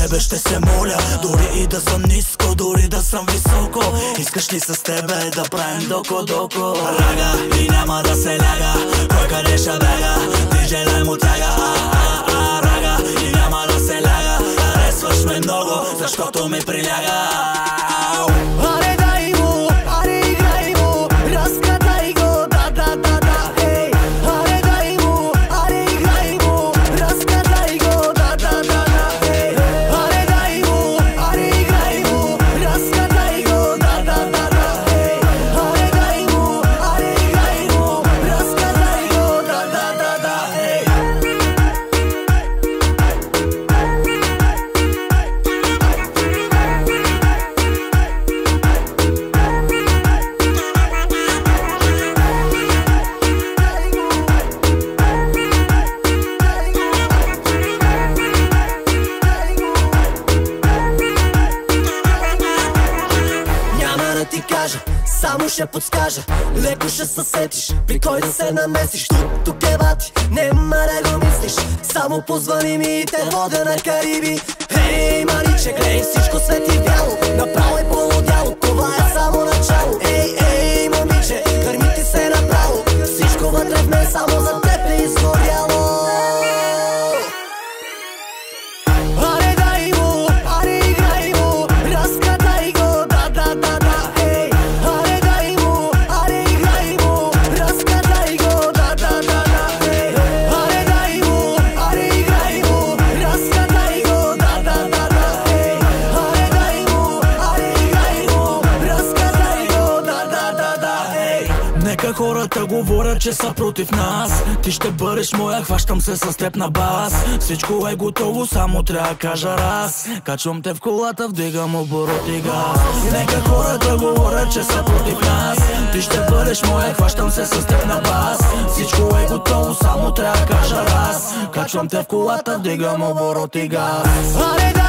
тебе ще се моля. Дори и да съм ниско, дори да съм високо. Искаш ли с тебе да правим доко-доко? Рага и няма да се ляга, кой къде ще бега, диджей му тяга. Рага и няма да се ляга, харесваш ме много, защото ми приляга. Аре дай му, аре играй му, разкатай го, да, ей. Аре дай му, аре играй му, разкатай го, да, ей. Аре дай му, аре играй му, разкатай го, да, ей. Аре дай му, аре играй му, разкатай го, да, ей. Няма да ти кажа, само ще подскажа. Леко ще се сетиш, при кой да се намесиш. Тук е бати, нема да го мислиш. Само позвани ми и те вода на Кариби. Ей, маниче, гледай, всичко свети бяло. Направо е полудяло, това е само начало. Ей, момиче, гърми ти се направо. Всичко вътре в мен само за теб е изгоряло. Аре дай му, аре играй му, разкатай го, да, ей. Аре дай му, аре играй му, разкатай го, да, ей. Аре дай му, аре играй му, разкатай го, да, ей. Аре дай му, аре играй му, разкатай го, да, ей. Нека хората говорят, че са против нас. Ти ще бъдеш моя, хващам се с теб на бас. Всичко е готово, само трябва да кажа раз. Качвам те в колата, вдигам оборот и газ. Нека хората говорят, че са против нас. Ти ще бъдеш моя, хващам се с теб на бас. Всичко е готово, само трябва да кажа раз. Качвам те в колата, вдигам оборот и газ. Аре